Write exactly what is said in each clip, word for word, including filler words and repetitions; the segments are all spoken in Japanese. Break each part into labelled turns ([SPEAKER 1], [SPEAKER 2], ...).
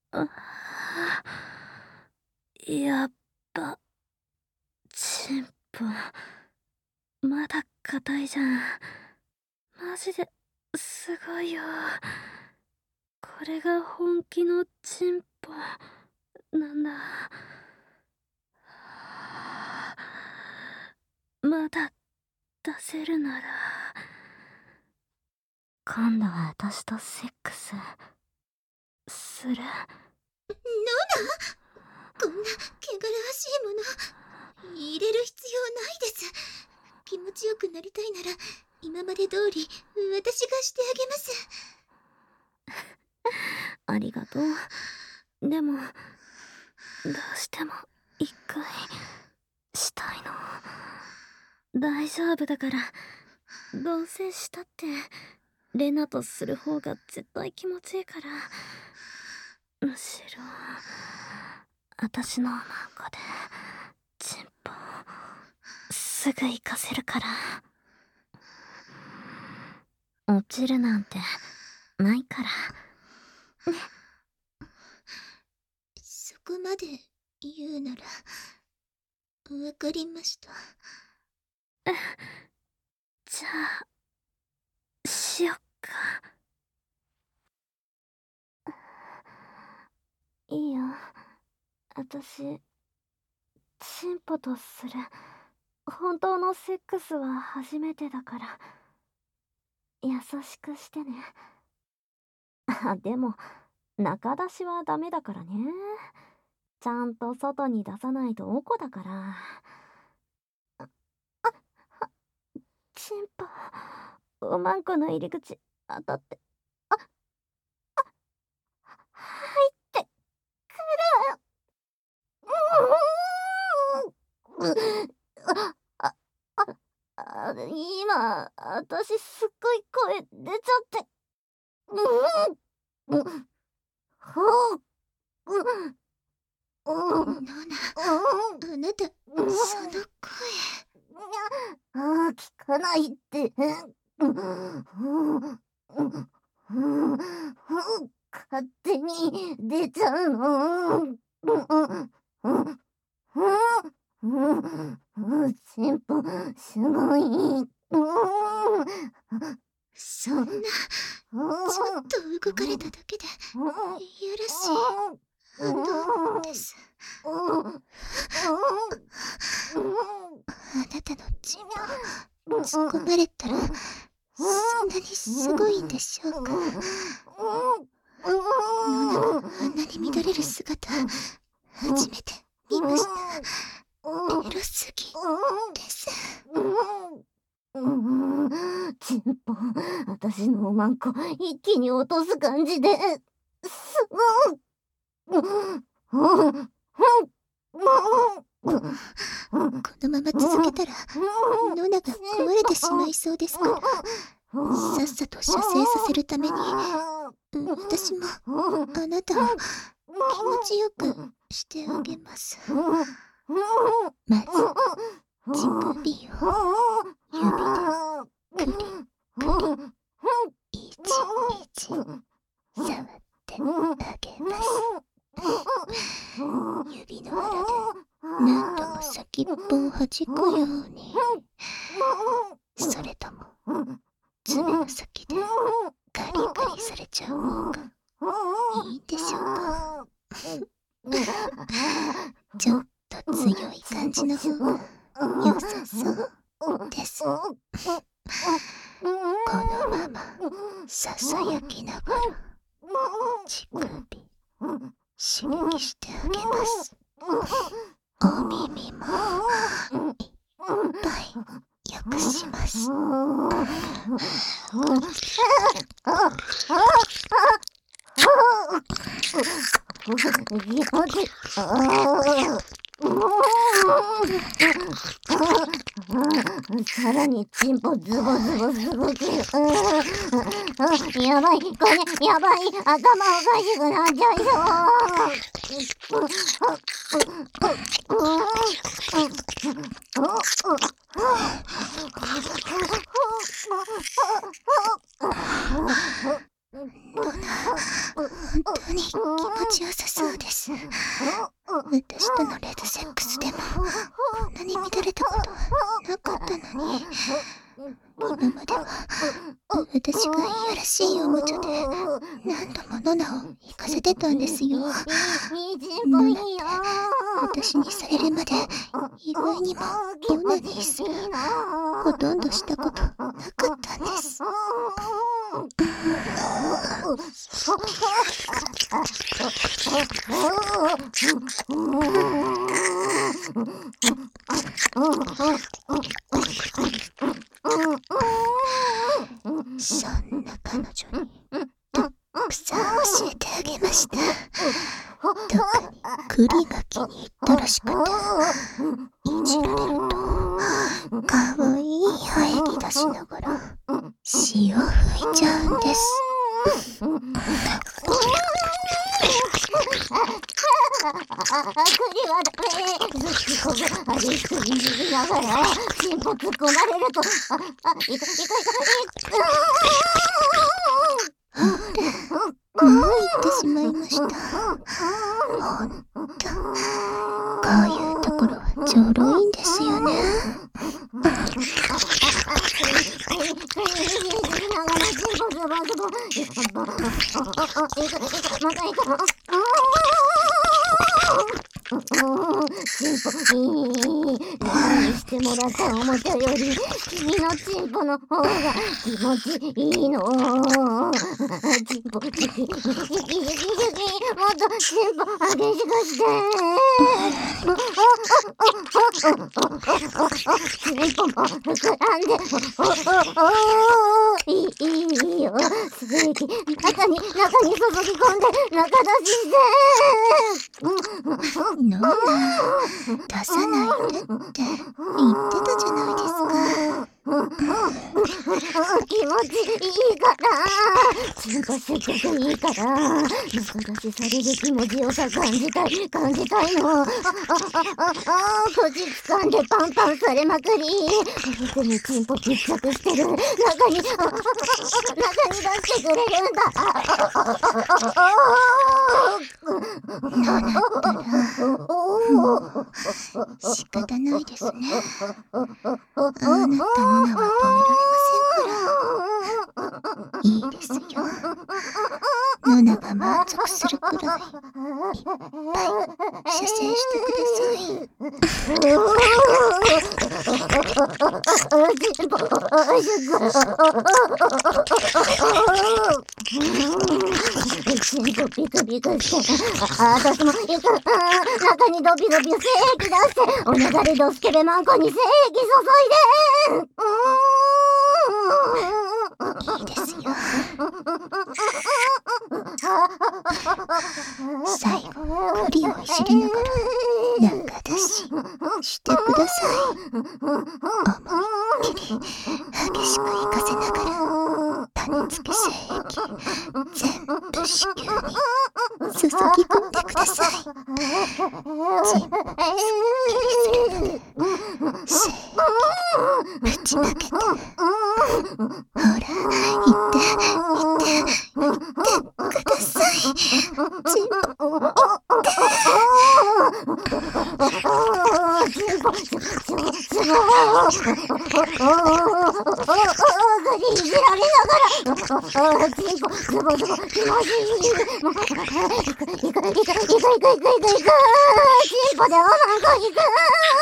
[SPEAKER 1] あやっぱ、チンポ、まだ硬いじゃん。マジですごいよ。これが本気のチンポなんだ。まだ出せるなら、今度は私とセックスする？ノナ、
[SPEAKER 2] こんな汚らわしいもの入れる必要ないです。気持ちよくなりたいなら今まで通り私がしてあげます。
[SPEAKER 1] ありがとう。でもどうしても一回したいの。大丈夫だから。どうせしたってレナとする方が絶対気持ちいいから。むしろ私のマンコでチンポすぐ行かせるから。落ちるなんてないからね。
[SPEAKER 2] そこまで言うならわかりました。
[SPEAKER 1] じゃあしよっか。いいよ、私チンポとする本当のセックスは初めてだから優しくしてね。あ、でも中出しはダメだからね。ちゃんと外に出さないとおこだから。あ、あ、チンポ、おまんこの入り口当たって、あ、あ、入ってくる。うーん、あ、あ、あ、今、私すっごい声出ちゃって。うーん、う、ほう、う、う、
[SPEAKER 2] ノナ、あなた、その声。
[SPEAKER 1] ああ、聞かないって。勝手に出ちゃうの。チンポ、すごい。
[SPEAKER 2] そんな、ちょっと動かれただけで、いやらしい反応です。あなたのチンポ、突っ込まれたら、そんなにすごいんでしょうか。ノナがあんなに乱れる姿、初めて見ました。エロすぎです。
[SPEAKER 1] チンポ、私のおまんこ一気に落とす感じで、すごい。
[SPEAKER 2] このまま続けたらノナが壊れてしまいそうですから、さっさと射精させるために私もあなたを気持ちよくしてあげます。まず乳首を指でクリクリいちいち触ってあげます。指の腹で何度も先っぽを弾くように、それとも爪の先でガリガリされちゃう方がいいんでしょうか。ちょっと強い感じの方が良さそうです。このままささやきながら乳首刺激してあげます。お耳もいっぱいよくします。
[SPEAKER 1] さらにチンポズボズボズボズ。やばい、これやばい、頭おかしくなっちゃいそう。
[SPEAKER 2] ノナ、本当に気持ちよさそうです。私とのレッドセックスでもこんなに乱れたことはなかったのに、今までは私がいやらしいおもちゃで何度もノナを行かせてたんですよ。ノナって私にされるまで意外にもオナニーするほとんどしたことなかったんです。そんな彼女にたくさん教えてあげました。特に栗が気に入ったらしくて、いじられるとかわいい喘ぎ出しながら血を吹いちゃうんです。
[SPEAKER 1] 栗はダメ。ずっとこぶありすぎじながらチンポ突っ込まれると、あ、あ、いかいかいか
[SPEAKER 2] もう言ってしまいました。ほんと、こういうところはちょろいんですよね。
[SPEAKER 1] チンポいい。何してもらったおもちゃより君のチンポの方が気持ちいいの。チンポもっとチンポ激しくして。チンポも膨らんで、いいいいよ。精液中に中に注ぎ込んで中出しして。
[SPEAKER 2] ノナ、出さないでって言ってたじゃないですか。
[SPEAKER 1] 気持ちいいから、チンポすっごくいいから、中出しされる気持ちよさ感じたい、感じたいの。あ、あ、あ、あ、あ、口掴んでパンパンされまくり、僕にチンポ密着してる。中に、あ、あ、中に出してくれるんだ。
[SPEAKER 2] ノナったら、もう仕方ないですね。ああなったノナは止められませんから。いいですよ。ノナが満足するくらいいっぱい射精してください。
[SPEAKER 1] チンポピクピクして、あ、私もいく、中にドビドビ精液出して、お願いドスケベマンコに精液注いで。
[SPEAKER 2] いいですよ。最後、栗をいじりながら中出ししてください。思いっきり激しくいかせながら種付け精液全部子宮に注ぎ込んでください。チンポすっきりするまで精液ぶちまけて、ほら、行って行って行ってください。チンポ
[SPEAKER 1] チンポ、すごい。いじられながら、チンポ、ズボズボ、気持ちいい。もう、いく、いく、いく、いく、いく、いく、いく、チンポでおまんこいく。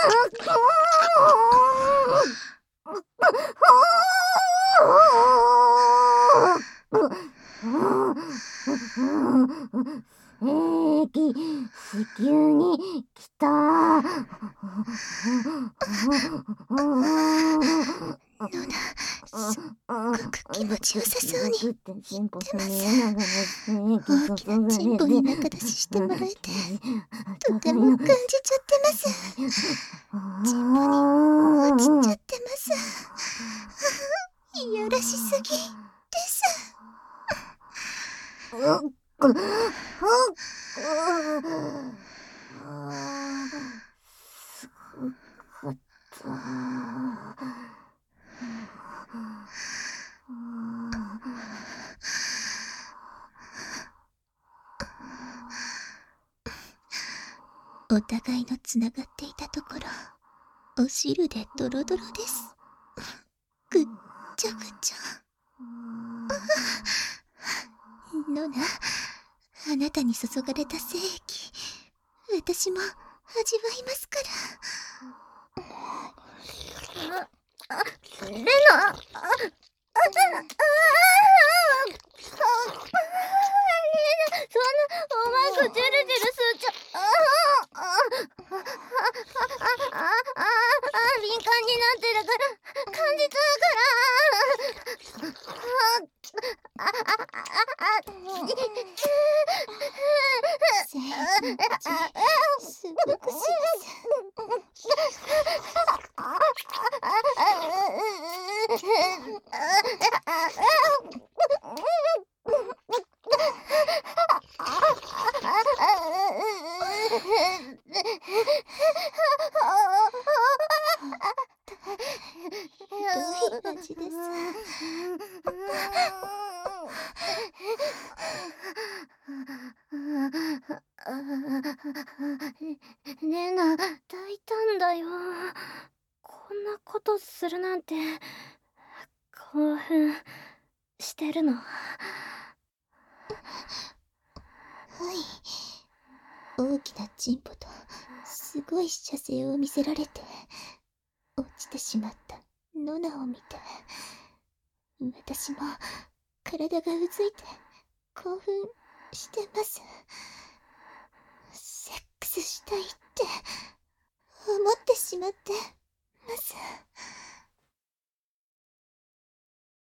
[SPEAKER 1] 精液、子宮に来た。
[SPEAKER 2] ノナ、すっごく気持ちよさそうに言ってます。チンポに中出ししてもらえて、とても感じちゃってます。チンポに落ちちゃってます。いやらしすぎです。すごかった。 お互いのつながっていたところ、お汁でドロドロです。ぐっちゃぐちゃ。ノナ、あなたに注がれた精液、私も味わいますから。
[SPEAKER 1] レナ、そんなうまくジュルジュル吸っちゃ、あああああ敏感になってるから感じちゃうからああああ
[SPEAKER 2] 精液すごくしますどういう味です？
[SPEAKER 1] レナ、抱いたんだよ。こんなことするなんて興奮してるの？は
[SPEAKER 2] い、大きなチンポとすごい射精を見せられて落ちてしまったノナを見て、私も体がうずいて興奮してます。セックスしたいって思ってしまってます。